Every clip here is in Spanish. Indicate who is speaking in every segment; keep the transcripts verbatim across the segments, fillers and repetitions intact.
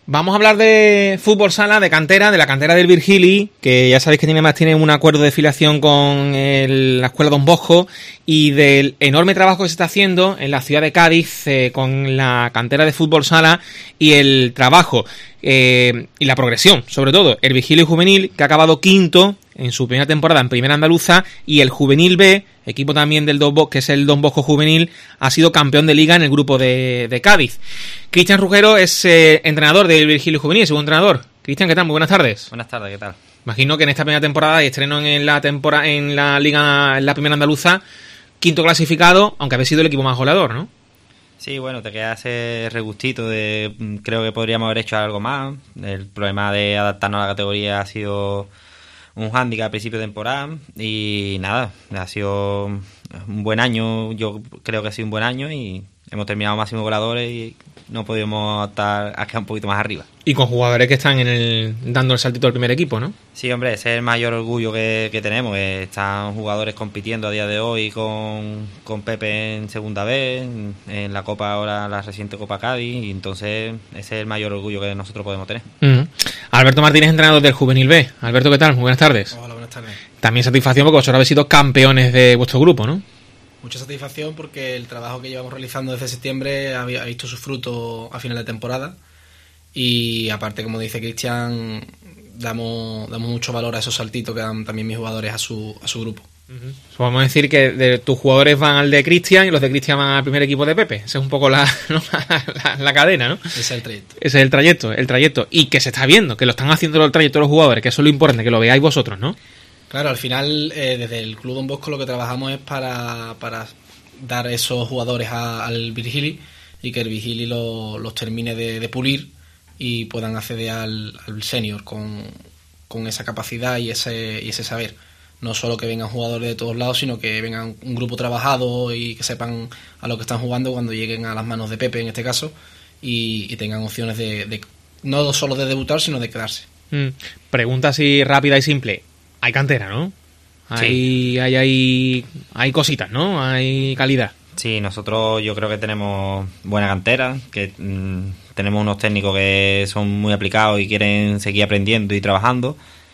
Speaker 1: Vamos a hablar de fútbol sala, de cantera, de la cantera del Virgili, que ya sabéis que tiene más tiene un acuerdo de filiación con el, la Escuela Don Bosco, y del enorme trabajo que se está haciendo en la ciudad de Cádiz eh, con la cantera de fútbol sala y el trabajo eh, y la progresión, sobre todo el Virgili Juvenil, que ha acabado quinto en su primera temporada en Primera Andaluza, y el Juvenil B, equipo también del Don Bosco, que es el Don Bosco Juvenil, ha sido campeón de liga en el grupo de, de Cádiz. Cristian Rugero es eh, entrenador del Virgilio Juvenil, segundo entrenador. Cristian, ¿qué tal? Muy buenas tardes.
Speaker 2: Buenas tardes, ¿qué tal?
Speaker 1: Imagino que en esta primera temporada y estreno en la temporada en la liga, en la Primera Andaluza, quinto clasificado, aunque habéis sido el equipo más goleador, ¿no?
Speaker 2: Sí, bueno, te queda ese regustito de creo que podríamos haber hecho algo más. El problema de adaptarnos a la categoría ha sido un hándicap a principio de temporada y nada, ha sido un buen año, yo creo que ha sido un buen año y hemos terminado máximo goleadores y no podemos estar a quedar un poquito más arriba.
Speaker 1: Y con jugadores que están en el dando el saltito al primer equipo, ¿no?
Speaker 2: Sí, hombre, ese es el mayor orgullo que, que tenemos, que están jugadores compitiendo a día de hoy con, con Pepe en segunda vez, en, en la Copa ahora, la reciente Copa Cádiz, y entonces ese es el mayor orgullo que nosotros podemos tener.
Speaker 1: Uh-huh. Alberto Martínez, entrenador del Juvenil B. Alberto, ¿qué tal? Muy buenas tardes.
Speaker 3: Hola, buenas tardes.
Speaker 1: También satisfacción porque vosotros habéis sido campeones de vuestro grupo, ¿no?
Speaker 3: Mucha satisfacción porque el trabajo que llevamos realizando desde septiembre ha visto su fruto a final de temporada y aparte, como dice Cristian, damos, damos mucho valor a esos saltitos que dan también mis jugadores a su, a su grupo.
Speaker 1: Uh-huh. Vamos a decir que de, tus jugadores van al de Cristian y los de Cristian van al primer equipo de Pepe. Esa es un poco la, ¿no? la, la cadena, ¿no?
Speaker 3: Ese es el trayecto.
Speaker 1: Ese es el trayecto, el trayecto. Y que se está viendo, que lo están haciendo el trayecto de los jugadores, que eso es lo importante, que lo veáis vosotros, ¿no?
Speaker 3: Claro, al final, eh, desde el Club Don Bosco lo que trabajamos es para, para dar esos jugadores a, al Virgili y que el Virgili lo, los termine de, de pulir y puedan acceder al, al senior con, con esa capacidad y ese, y ese saber. No solo que vengan jugadores de todos lados, sino que vengan un grupo trabajado y que sepan a lo que están jugando cuando lleguen a las manos de Pepe, en este caso, y, y tengan opciones de, de no solo de debutar, sino de quedarse.
Speaker 1: Mm. Pregunta así rápida y simple. Hay cantera, ¿no? Hay, sí. hay, hay, hay cositas, ¿no? Hay calidad.
Speaker 2: Sí, nosotros yo creo que tenemos buena cantera, que mmm, tenemos unos técnicos que son muy aplicados y quieren seguir aprendiendo y trabajando.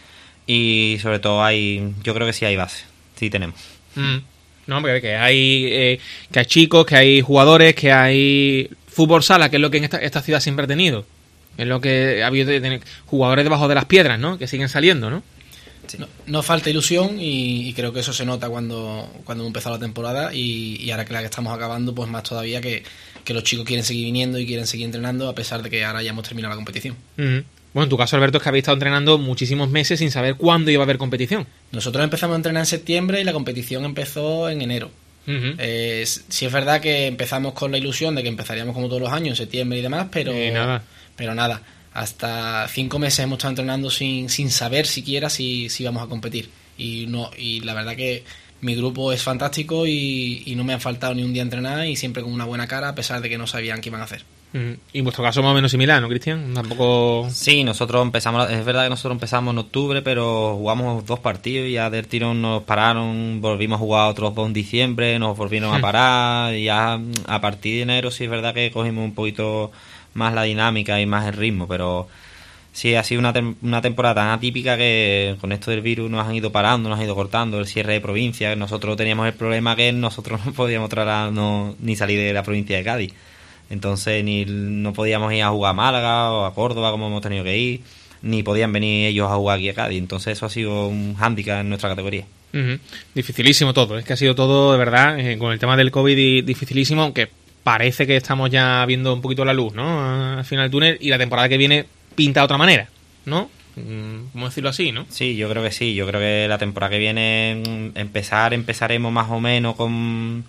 Speaker 2: Y sobre todo hay, yo creo que sí hay base, sí tenemos.
Speaker 1: Mm. No, porque que hay, eh, que hay chicos, que hay jugadores, que hay fútbol sala, que es lo que en esta, esta ciudad siempre ha tenido. Es lo que ha habido de tener jugadores debajo de las piedras, ¿no? Que siguen saliendo, ¿no?
Speaker 3: Sí. No, no falta ilusión y, y creo que eso se nota cuando, cuando hemos empezado la temporada y, y ahora que la que estamos acabando, pues más todavía que, que los chicos quieren seguir viniendo y quieren seguir entrenando a pesar de que ahora ya hemos terminado la competición.
Speaker 1: Mm-hmm. Bueno, en tu caso, Alberto, es que habéis estado entrenando muchísimos meses sin saber cuándo iba a haber competición.
Speaker 3: Nosotros empezamos a entrenar en septiembre y la competición empezó en enero. Uh-huh. Eh, sí es verdad que empezamos con la ilusión de que empezaríamos como todos los años, en septiembre y demás, pero
Speaker 1: y nada.
Speaker 3: pero nada. Hasta cinco meses hemos estado entrenando sin, sin saber siquiera si, si vamos a competir. Y no y la verdad que mi grupo es fantástico y, y no me han faltado ni un día a entrenar y siempre con una buena cara a pesar de que no sabían qué iban a hacer.
Speaker 1: Uh-huh. Y en vuestro caso más o menos similar, ¿no, Cristian? Tampoco...
Speaker 2: Sí, nosotros empezamos, es verdad que nosotros empezamos en octubre, pero jugamos dos partidos y ya del tirón nos pararon, volvimos a jugar otros dos en diciembre, nos volvieron a parar y ya a partir de enero sí es verdad que cogimos un poquito más la dinámica y más el ritmo, pero sí ha sido una, tem- una temporada tan atípica que con esto del virus nos han ido parando, nos han ido cortando el cierre de provincia. Nosotros teníamos el problema que nosotros no podíamos trasladar no, ni salir de la provincia de Cádiz, entonces ni no podíamos ir a jugar a Málaga o a Córdoba como hemos tenido que ir, ni podían venir ellos a jugar aquí a Cádiz, entonces eso ha sido un hándicap en nuestra categoría.
Speaker 1: Uh-huh. Dificilísimo todo, es que ha sido todo de verdad, eh, con el tema del COVID y dificilísimo, aunque parece que estamos ya viendo un poquito la luz, ¿no? Al final del túnel, y la temporada que viene pinta de otra manera, ¿no? ¿Cómo decirlo así, no?
Speaker 2: Sí, yo creo que sí, yo creo que la temporada que viene empezar, empezaremos más o menos con,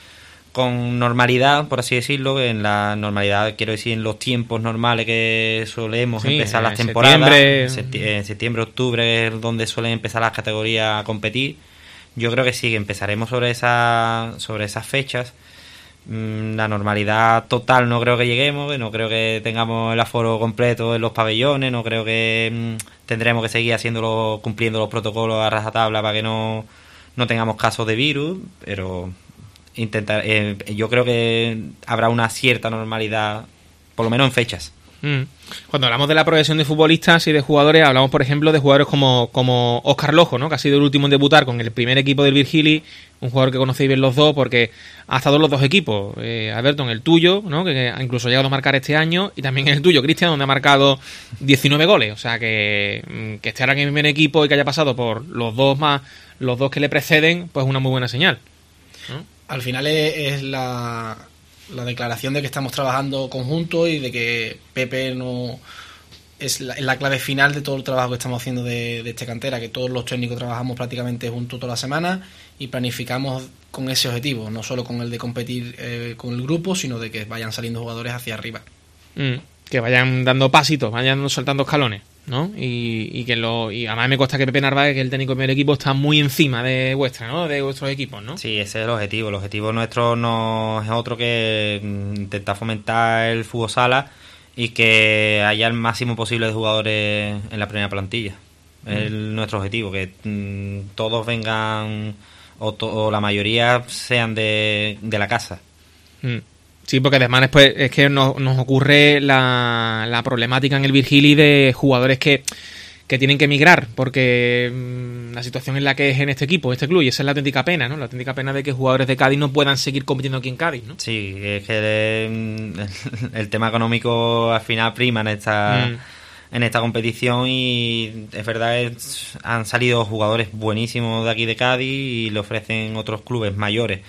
Speaker 2: con normalidad, por así decirlo, en la normalidad quiero decir en los tiempos normales que solemos sí, empezar las temporadas, septiembre... en septiembre, septiembre, octubre es donde suelen empezar las categorías a competir. Yo creo que sí, que empezaremos sobre esa, sobre esas fechas. La normalidad total no creo que lleguemos, no creo que tengamos el aforo completo en los pabellones, no creo que mmm, tendremos que seguir haciéndolo, cumpliendo los protocolos a rajatabla para que no, no tengamos casos de virus, pero intentar, eh, yo creo que habrá una cierta normalidad, por lo menos en fechas.
Speaker 1: Mm. Cuando hablamos de la progresión de futbolistas y de jugadores, hablamos, por ejemplo, de jugadores como, como Óscar Lojo, ¿no? Que ha sido el último en debutar con el primer equipo del Virgili, un jugador que conocéis bien los dos porque ha estado en los dos equipos. Eh, Alberto, en el tuyo, ¿no? Que incluso ha llegado a marcar este año, y también en el tuyo, Cristian, donde ha marcado diecinueve goles. O sea, que, que esté ahora en el primer equipo y que haya pasado por los dos más, los dos que le preceden, pues es una muy buena señal, ¿no?
Speaker 3: Al final es, es la... la declaración de que estamos trabajando conjunto y de que Pepe no es la, es la clave final de todo el trabajo que estamos haciendo de, de esta cantera, que todos los técnicos trabajamos prácticamente juntos toda la semana y planificamos con ese objetivo, no solo con el de competir eh, con el grupo, sino de que vayan saliendo jugadores hacia arriba.
Speaker 1: Mm, que vayan dando pasitos, vayan saltando escalones, ¿no? Y, y que lo y además me consta que Pepe Narváez, que es el técnico del primer equipo, está muy encima de vuestra, ¿no? De vuestros equipos, ¿no?
Speaker 2: Sí, ese es el objetivo. El objetivo nuestro no es otro que intentar fomentar el fútbol sala y que haya el máximo posible de jugadores en la primera plantilla. Es mm. el, nuestro objetivo, que mm, todos vengan o, to, o la mayoría sean de, de la casa.
Speaker 1: Mm. Sí, porque además después es que nos, nos ocurre la, la problemática en el Virgili de jugadores que, que tienen que emigrar, porque mmm, la situación en la que es en este equipo, este club, y esa es la auténtica pena, ¿no? La auténtica pena de que jugadores de Cádiz no puedan seguir compitiendo aquí en Cádiz, ¿no?
Speaker 2: Sí, es que el, el tema económico al final prima en esta, mm. en esta competición, y es verdad que han salido jugadores buenísimos de aquí de Cádiz y le ofrecen otros clubes mayores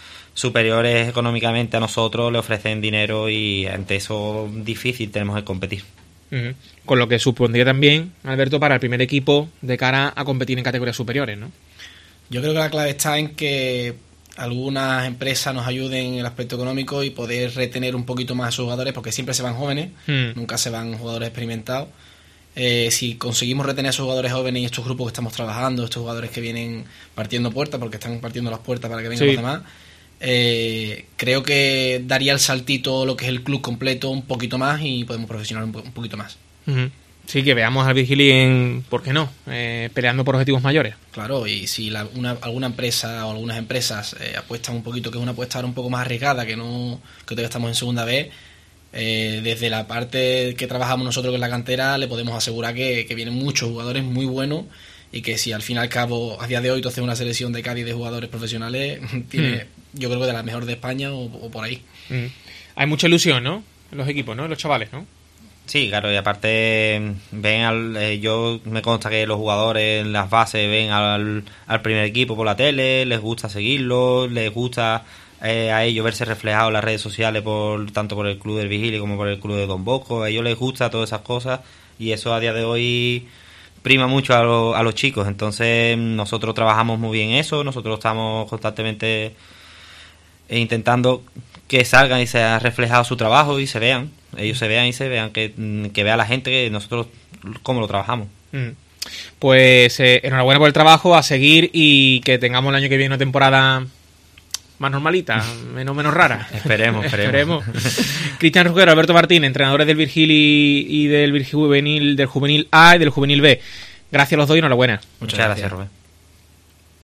Speaker 2: superiores económicamente a nosotros, le ofrecen dinero, y ante eso difícil tenemos que competir.
Speaker 1: Uh-huh. Con lo que supondría también, Alberto, para el primer equipo de cara a competir en categorías superiores, ¿no?
Speaker 3: Yo creo que la clave está en que algunas empresas nos ayuden en el aspecto económico y poder retener un poquito más a sus jugadores, porque siempre se van jóvenes, uh-huh. nunca se van jugadores experimentados. Eh, si conseguimos retener a esos jugadores jóvenes y estos grupos que estamos trabajando, estos jugadores que vienen partiendo puertas, porque están partiendo las puertas para que vengan sí. los demás, Eh, creo que daría el saltito lo que es el club completo un poquito más y podemos profesionalizar un, po- un poquito más.
Speaker 1: Uh-huh. Sí, que veamos al Virgili en, ¿por qué no? Eh, peleando por objetivos mayores.
Speaker 3: Claro, y si la, una, alguna empresa o algunas empresas eh, apuestan un poquito, que es una apuesta ahora un poco más arriesgada, que no que todavía estamos en segunda B, eh, desde la parte que trabajamos nosotros, que es la cantera, le podemos asegurar que, que vienen muchos jugadores muy buenos, y que si al fin y al cabo, a día de hoy, tú haces una selección de Cádiz de jugadores profesionales, tiene, mm. yo creo que de la mejor de España o, o por ahí.
Speaker 1: Mm. Hay mucha ilusión, ¿no? En los equipos, ¿no? En los chavales, ¿no?
Speaker 2: Sí, claro, y aparte ven al, eh, yo me consta que los jugadores en las bases ven al, al primer equipo por la tele, les gusta seguirlo, les gusta eh, a ellos verse reflejados en las redes sociales, por tanto por el club del Virgili como por el club de Don Bosco. A ellos les gusta todas esas cosas, y eso a día de hoy prima mucho a, lo, a los chicos. Entonces nosotros trabajamos muy bien eso, nosotros estamos constantemente intentando que salgan y sea reflejado su trabajo y se vean, ellos se vean y se vean, que, que vea la gente que nosotros cómo lo trabajamos.
Speaker 1: Mm. Pues eh, enhorabuena por el trabajo, a seguir, y que tengamos el año que viene una temporada más normalita, menos menos rara.
Speaker 2: Esperemos, esperemos.
Speaker 1: esperemos. Cristian Rugero, Alberto Martín, entrenadores del Virgili y del Virgili juvenil, del juvenil A y del juvenil B. Gracias a los dos y enhorabuena.
Speaker 2: Muchas, Muchas gracias, gracias, Rubén.